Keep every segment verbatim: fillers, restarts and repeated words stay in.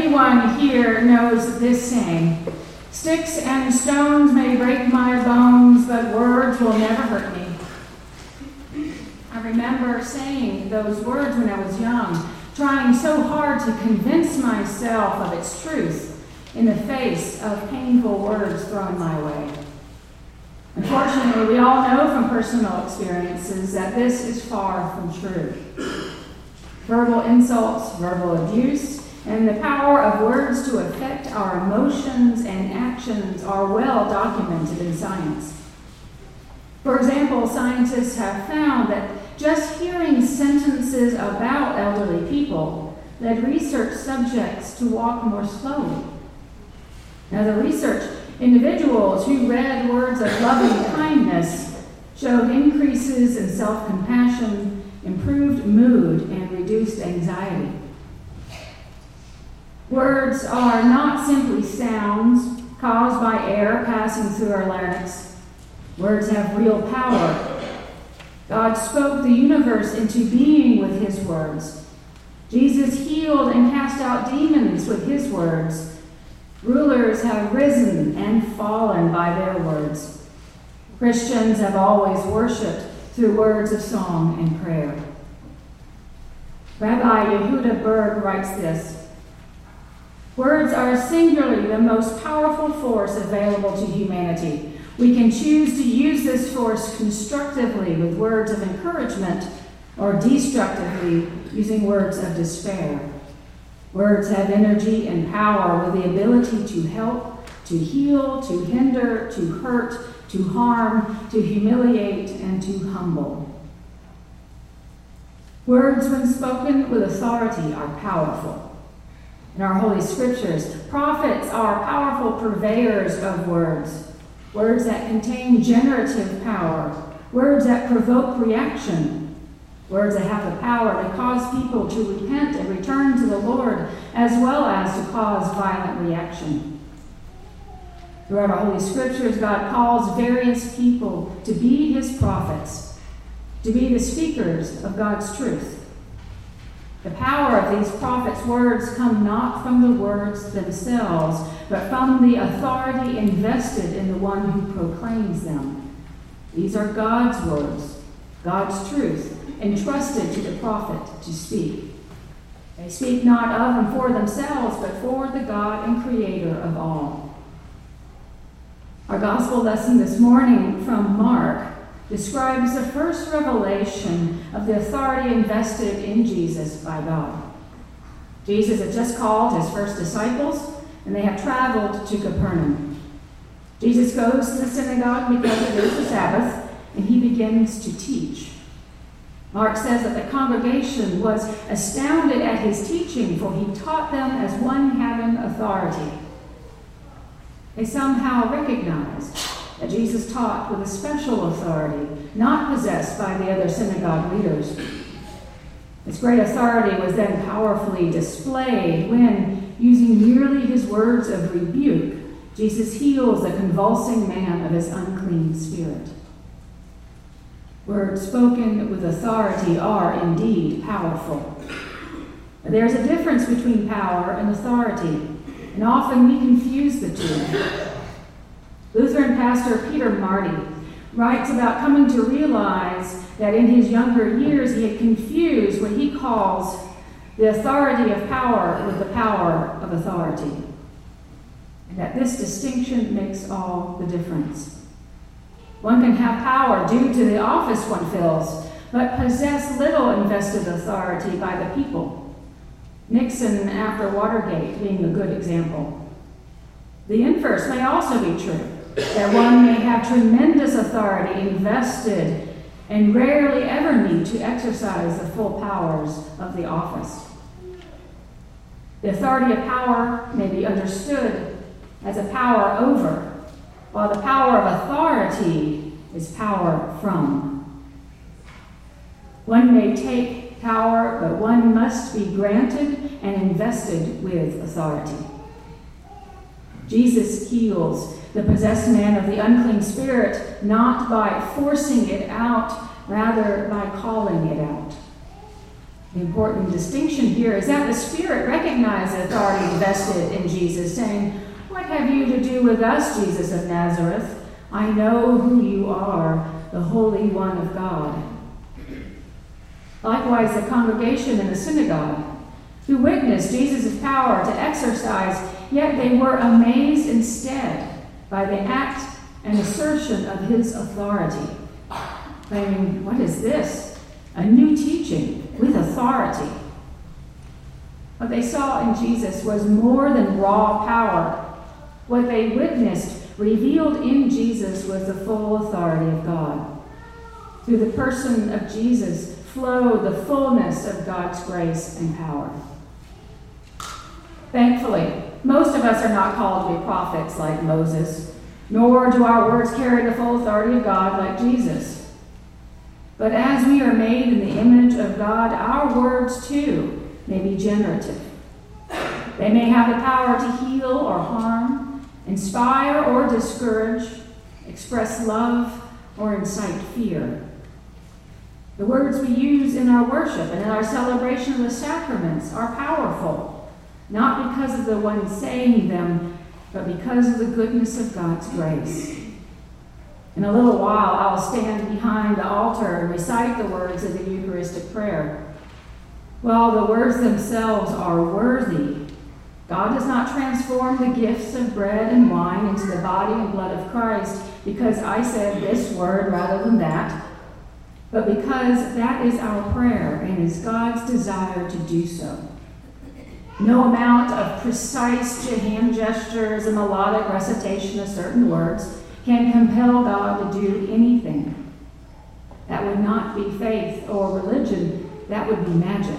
anyone here knows this saying, "Sticks and stones may break my bones, but words will never hurt me." I remember saying those words when I was young, trying so hard to convince myself of its truth in the face of painful words thrown my way. Unfortunately, we all know from personal experiences that this is far from true. Verbal insults, verbal abuse, and the power of words to affect our emotions and actions are well documented in science. For example, scientists have found that just hearing sentences about elderly people led research subjects to walk more slowly. Now, the research individuals who read words of loving kindness showed increases in self-compassion, improved mood, and reduced anxiety. Words are not simply sounds caused by air passing through our larynx. Words have real power. God spoke the universe into being with his words. Jesus healed and cast out demons with his words. Rulers have risen and fallen by their words. Christians have always worshiped through words of song and prayer. Rabbi Yehuda Berg writes this, "Words are singularly the most powerful force available to humanity. We can choose to use this force constructively with words of encouragement or destructively using words of despair. Words have energy and power with the ability to help, to heal, to hinder, to hurt, to harm, to humiliate, and to humble. Words, when spoken with authority, are powerful. In our Holy Scriptures, prophets are powerful purveyors of words, words that contain generative power, words that provoke reaction, words that have the power to cause people to repent and return to the Lord, as well as to cause violent reaction. Throughout our Holy Scriptures, God calls various people to be his prophets, to be the speakers of God's truth. The power of these prophets' words come not from the words themselves, but from the authority invested in the one who proclaims them. These are God's words, God's truth, entrusted to the prophet to speak. They speak not of and for themselves, but for the God and Creator of all. Our gospel lesson this morning from Mark describes the first revelation of the authority invested in Jesus by God. Jesus had just called his first disciples, and they have traveled to Capernaum. Jesus goes to the synagogue because it is the Sabbath, and he begins to teach. Mark says that the congregation was astounded at his teaching, for he taught them as one having authority. They somehow recognized that Jesus taught with a special authority, not possessed by the other synagogue leaders. This great authority was then powerfully displayed when, using merely his words of rebuke, Jesus heals the convulsing man of his unclean spirit. Words spoken with authority are indeed powerful. But there's a difference between power and authority, and often we confuse the two. Lutheran pastor Peter Marty writes about coming to realize that in his younger years he had confused what he calls the authority of power with the power of authority, and that this distinction makes all the difference. One can have power due to the office one fills, but possess little invested authority by the people. Nixon, after Watergate, being a good example. The inverse may also be true, that one may have tremendous authority invested and rarely ever need to exercise the full powers of the office. The authority of power may be understood as a power over, while the power of authority is power from. One may take power, but one must be granted and invested with authority. Jesus heals the possessed man of the unclean spirit, not by forcing it out, rather by calling it out. The important distinction here is that the Spirit recognized the authority vested in Jesus, saying, "What have you to do with us, Jesus of Nazareth? I know who you are, the Holy One of God." Likewise, the congregation in the synagogue, who witnessed Jesus' power to exercise, yet they were amazed instead by the act and assertion of his authority, claiming, "What is this? A new teaching with authority." What they saw in Jesus was more than raw power. What they witnessed revealed in Jesus was the full authority of God. Through the person of Jesus flowed the fullness of God's grace and power. Thankfully, most of us are not called to be prophets like Moses, nor do our words carry the full authority of God like Jesus. But as we are made in the image of God, our words too may be generative. They may have the power to heal or harm, inspire or discourage, express love or incite fear. The words we use in our worship and in our celebration of the sacraments are powerful, not because of the one saying them, but because of the goodness of God's grace. In a little while, I'll stand behind the altar and recite the words of the Eucharistic prayer. While the words themselves are worthy, God does not transform the gifts of bread and wine into the body and blood of Christ because I said this word rather than that, but because that is our prayer and is God's desire to do so. No amount of precise hand gestures and melodic recitation of certain words can compel God to do anything. That would not be faith or religion, that would be magic.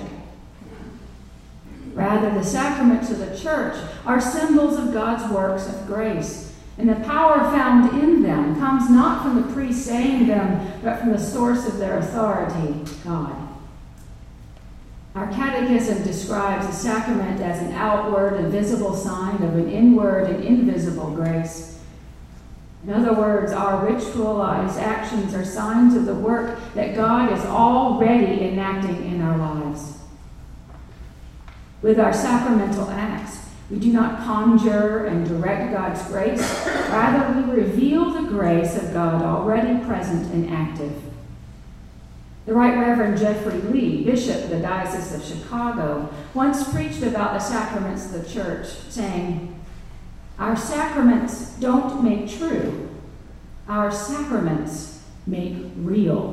Rather, the sacraments of the church are symbols of God's works of grace, and the power found in them comes not from the priest saying them, but from the source of their authority, God. Our catechism describes the sacrament as an outward and visible sign of an inward and invisible grace. In other words, our ritualized actions are signs of the work that God is already enacting in our lives. With our sacramental acts, we do not conjure and direct God's grace. Rather, we reveal the grace of God already present and active. The Right Reverend Jeffrey Lee, Bishop of the Diocese of Chicago, once preached about the sacraments of the church, saying, "Our sacraments don't make true. Our sacraments make real."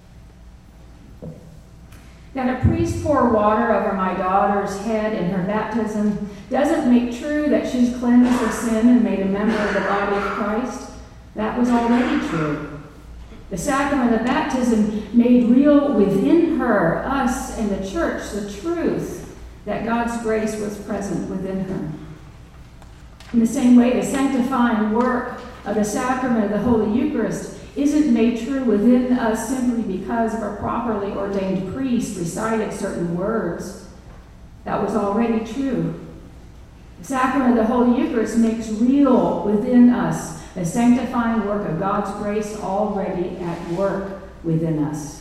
That a priest pour water over my daughter's head in her baptism doesn't make true that she's cleansed of sin and made a member of the body of Christ. That was already true. The sacrament of baptism made real within her, us, and the church, the truth that God's grace was present within her. In the same way, the sanctifying work of the sacrament of the Holy Eucharist isn't made true within us simply because of a properly ordained priest recited certain words. That was already true. The sacrament of the Holy Eucharist makes real within us the sanctifying work of God's grace already at work within us.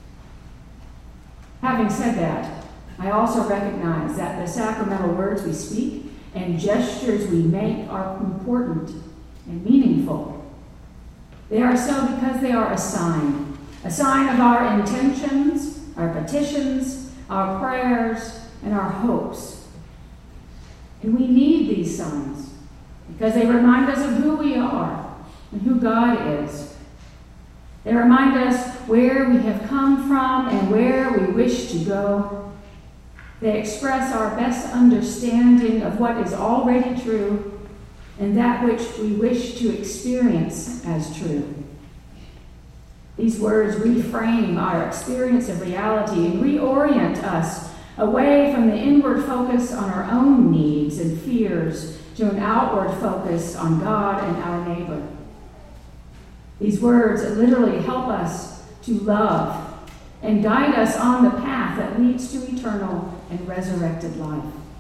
Having said that, I also recognize that the sacramental words we speak and gestures we make are important and meaningful. They are so because they are a sign, a sign of our intentions, our petitions, our prayers, and our hopes. And we need these signs because they remind us of who we are and who God is. They remind us where we have come from and where we wish to go. They express our best understanding of what is already true and that which we wish to experience as true. These words reframe our experience of reality and reorient us away from the inward focus on our own needs and fears to an outward focus on God and our neighbor. These words literally help us to love and guide us on the path that leads to eternal and resurrected life.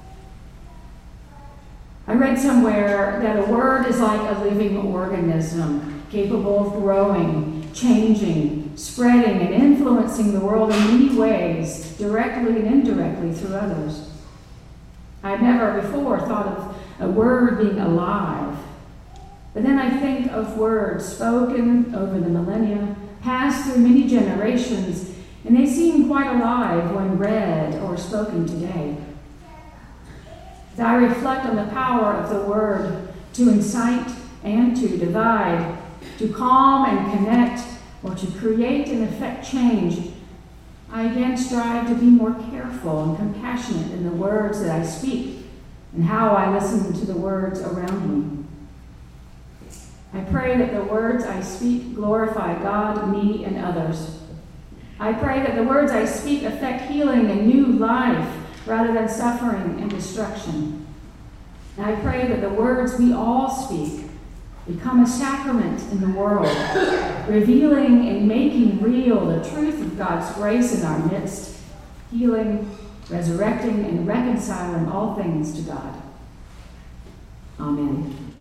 I read somewhere that a word is like a living organism, capable of growing, changing, spreading and influencing the world in many ways, directly and indirectly through others. I've never before thought of a word being alive. But then I think of words spoken over the millennia, passed through many generations, and they seem quite alive when read or spoken today. As I reflect on the power of the word to incite and to divide, to calm and connect, or to create and effect change, I again strive to be more careful and compassionate in the words that I speak and how I listen to the words around me. I pray that the words I speak glorify God, me, and others. I pray that the words I speak affect healing and new life rather than suffering and destruction. And I pray that the words we all speak become a sacrament in the world, revealing and making real the truth of God's grace in our midst, healing, resurrecting, and reconciling all things to God. Amen.